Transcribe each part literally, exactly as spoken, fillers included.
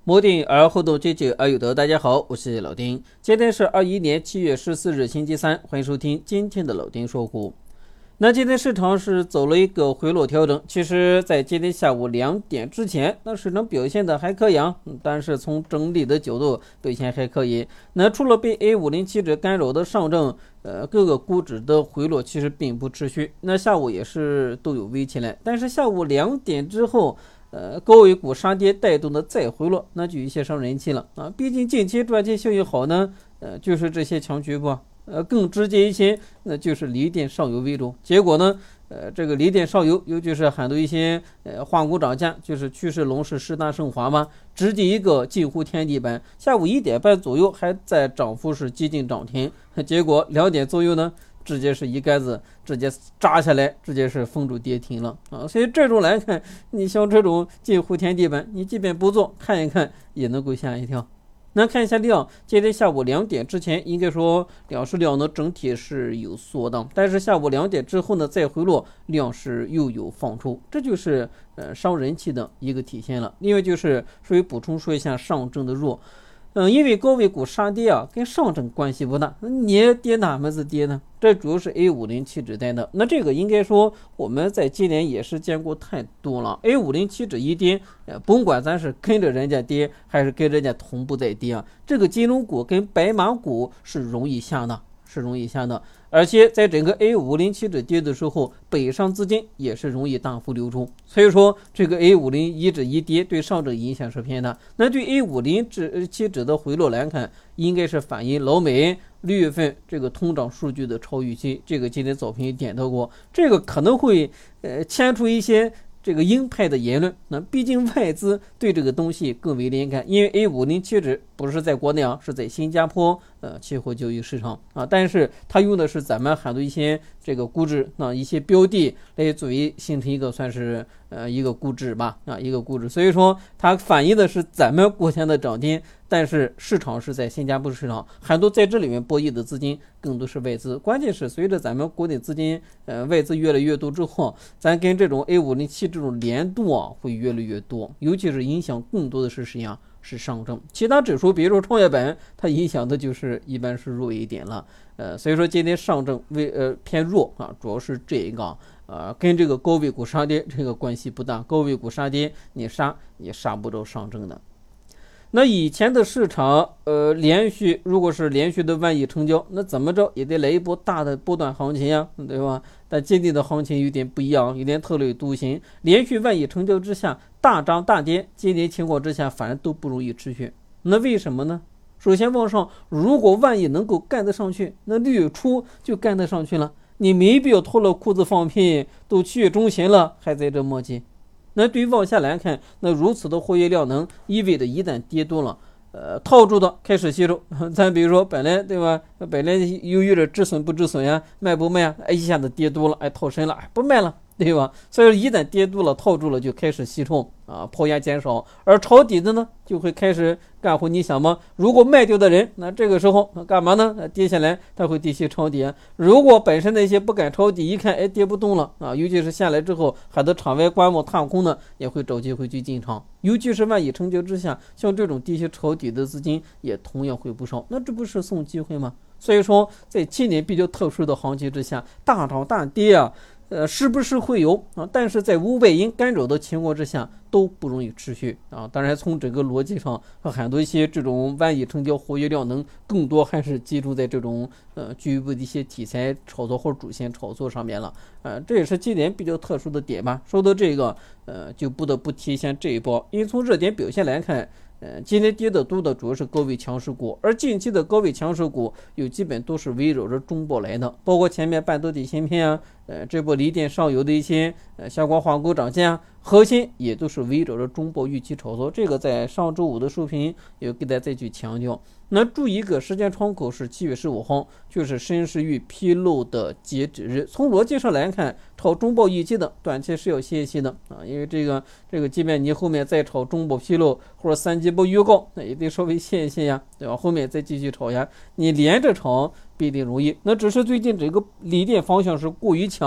摩定而后动，追求而有德。大家好，我是老丁。今天是二一年七月十四日，星期三，欢迎收听今天的老丁说股。那今天市场是走了一个回落调整，其实在今天下午两点之前，那市场表现的还可以啊，但是从整体的角度表现还可以。那除了被 A 五零 期指干扰的上证，呃，各个股指的回落其实并不持续。那下午也是都有微起来，但是下午两点之后。呃，高位股杀跌带动的再回落，那就有一些伤人气了啊！毕竟近期赚钱效应好呢，呃，就是这些强局部，呃，更直接一些，那就是锂电上游为主。结果呢，呃，这个锂电上游，尤其是很多一些呃化工涨价，就是趋势龙是十大升华嘛，直接一个近乎天地板。下午一点半左右还在涨幅是接近涨停，结果两点左右呢。直接是一竿子直接扎下来，直接是封住跌停了啊！所以这种来看，你像这种近乎天地板，你即便不做，看一看也能够吓一跳。那看一下量，今天下午两点之前，应该说两市量呢整体是有缩档，但是下午两点之后呢再回落，量是又有放出，这就是呃伤人气的一个体现了。另外就是属于补充说一下上证的弱。嗯，因为高位股杀跌啊，跟上证关系不大。你跌哪门子跌呢？这主要是 A 五零 期指带的。那这个应该说我们在今年也是见过太多了。A 五零 期指一跌，呃，甭管咱是跟着人家跌，还是跟人家同步在跌啊，这个金融股跟白马股是容易下的。是容易下的，而且在整个 A 五零 期指跌的时候，北上资金也是容易大幅流出，所以说这个 A 五零 一指一跌对上证影响是偏大。那对 A 五零 期指的回落来看，应该是反映老美六月份这个通胀数据的超预期，这个今天早评也点到过，这个可能会呃牵出一些。这个鹰派的言论，那毕竟外资对这个东西更为敏感，因为 A 五零 期指不是在国内啊，是在新加坡呃期货交易市场啊，但是它用的是咱们很多一些这个估值那一些标的来作为形成一个算是呃一个估值吧啊一个估值，所以说它反映的是咱们国家的涨跌，但是市场是在新加坡市场，很多在这里面博弈的资金更多是外资，关键是随着咱们国内资金呃外资越来越多之后，咱跟这种 A 五零 期这种联动啊会越来越多，尤其是影响更多的是谁呀？是上证，其他指数比如说创业板，它影响的就是一般是弱一点了，呃，所以说今天上证为呃偏弱啊，主要是这一个呃跟这个高位股杀跌这个关系不大，高位股杀跌你杀也杀不着上证的。那以前的市场，呃，连续如果是连续的万亿成交，那怎么着也得来一波大的波段行情呀，对吧？但今天的行情有点不一样，有点特立独行。连续万亿成交之下，大涨大跌，今天情况之下，反正都不容易持续。那为什么呢？首先往上，如果万亿能够干得上去，那六月初就干得上去了，你没必要脱了裤子放屁，都七月中旬了，还在这磨叽。那对于往下来看，那如此的活跃量能意味着一旦跌多了，呃，套住的开始吸收。咱比如说本来对吧，本来犹豫着止损不止损呀，卖不卖啊？哎，一下子跌多了，哎，套深了，哎，不卖了，对吧？所以说一旦跌多了，套住了就开始吸筹啊，抛压减少。而抄底的呢，就会开始干活。你想吗？如果卖掉的人，那这个时候干嘛呢？跌下来他会继续抄底。如果本身那些不敢抄底，一看哎跌不动了啊，尤其是下来之后还得场外观望踏空呢，也会找机会去进场。尤其是万亿成交之下，像这种低吸抄底的资金也同样会不少。那这不是送机会吗？所以说，在今年比较特殊的行情之下，大涨大跌啊。呃，是不是会有啊？但是在无外因干扰的情况之下，都不容易持续啊。当然，从整个逻辑上，和很多一些这种万亿成交活跃量能更多还是集中在这种呃局部的一些题材炒作或者主线炒作上面了。呃，这也是今年比较特殊的点吧。说到这个，呃，就不得不提一下这一波，因为从热点表现来看。呃，今天跌得多的主要是高位强势股，而近期的高位强势股有基本都是围绕着中报来的，包括前面半导体芯片啊，呃，这波锂电上游的一些呃相关化工涨价，核心也都是围绕着中报预期炒作。这个在上周五的视频也给大家再去强调。那注意一个时间窗口是七月十五号，就是深市域披露的截止日。从逻辑上来看，炒中报预期的短期是要歇息的啊，因为这个这个即便你后面再炒中报披露或者三季报预告，那也得稍微歇一歇呀，对吧？后面再继续炒呀，你连着炒不一定容易。那只是最近这个锂电方向是过于强，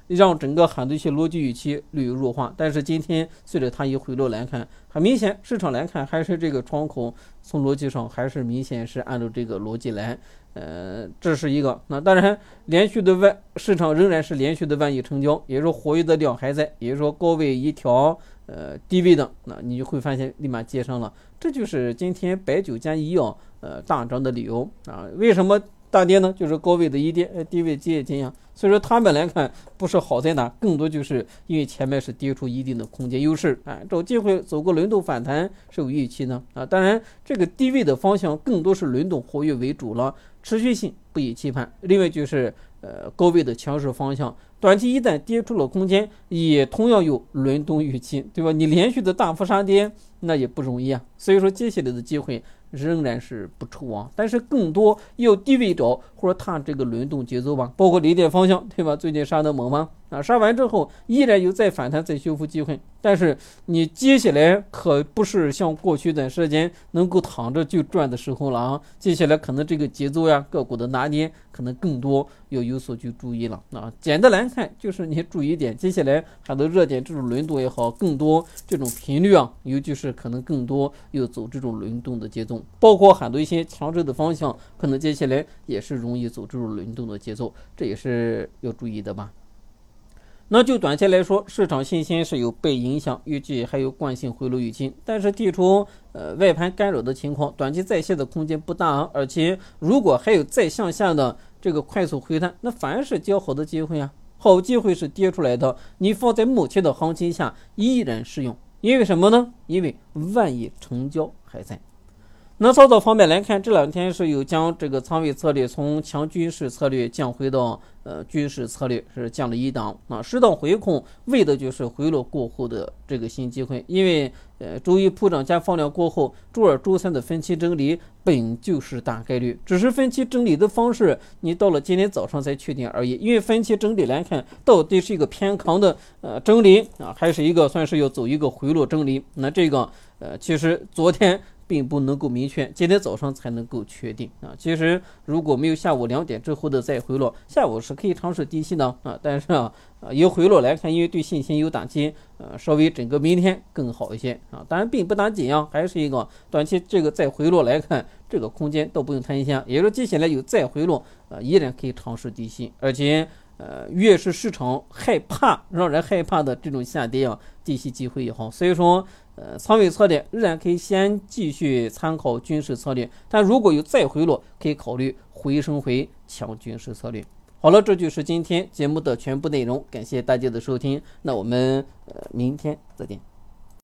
让整个很多一些逻辑预期略有弱化。但是今天随着它一回落来看，很明显市场来看还是这个窗口从逻辑上还是明显是按照这个逻辑来。呃，这是一个。那当然，连续的万市场仍然是连续的万亿成交，也就是说活跃的量还在，也就是说高位一调，呃，低位的，那你就会发现立马接上了。这就是今天白酒加医药呃大涨的理由啊。为什么大跌呢？就是高位的一跌，低位接也这样。所以说他们来看不是好在哪，更多就是因为前面是跌出一定的空间优势，哎，找机会走个轮动反弹是有预期的啊。当然，这个低位的方向更多是轮动活跃为主了，持续性不宜期盼。另外就是呃高位的强势方向，短期一旦跌出了空间，也同样有轮动预期，对吧？你连续的大幅杀跌，那也不容易啊。所以说接下来的机会仍然是不愁啊，但是更多要低位找或者踏这个轮动节奏吧，包括离点方向，对吧？最近杀得猛吗？啊，杀完之后依然有再反弹再修复机会，但是你接下来可不是像过去段时间能够躺着就赚的时候了啊！接下来可能这个节奏呀、个股的拿捏可能更多要有所去注意了啊。简单来看，就是你注意一点，接下来很多热点这种轮动也好，更多这种频率啊，尤其是可能更多又走这种轮动的节奏，包括很多一些强势的方向，可能接下来也是容易走这种轮动的节奏，这也是要注意的吧。那就短期来说，市场信心是有被影响，预计还有惯性回落预期，但是剔除呃外盘干扰的情况，短期再现的空间不大，而且如果还有再向下的这个快速回弹，那反而是较好的机会啊，好机会是跌出来的，你放在目前的行情下依然适用，因为什么呢？因为万亿成交还在。那操作方面来看，这两天是有将这个仓位策略从强军事策略降回到呃军事策略，是降了一档啊，适当回控，为的就是回落过后的这个新机会。因为呃周一普涨加放量过后，周二周三的分期整理本就是大概率，只是分期整理的方式你到了今天早上才确定而已。因为分期整理来看，到底是一个偏强的呃整理啊，还是一个算是要走一个回落整理？那这个呃其实昨天并不能够明确，今天早上才能够确定啊。其实如果没有下午两点之后的再回落，下午是可以尝试低吸的啊。但是啊，由回落来看，因为对信心有打击，呃，稍微整个明天更好一些啊。当然并不打紧啊，还是一个短期这个再回落来看，这个空间都不用担心，也就是接下来有再回落啊，依然可以尝试低吸，而且。呃，越是市场害怕、让人害怕的这种下跌啊，低吸机会也好。所以说，呃，仓位策略仍然可以先继续参考军事策略，但如果有再回落，可以考虑回升回强军事策略。好了，这就是今天节目的全部内容，感谢大家的收听，那我们呃明天再见。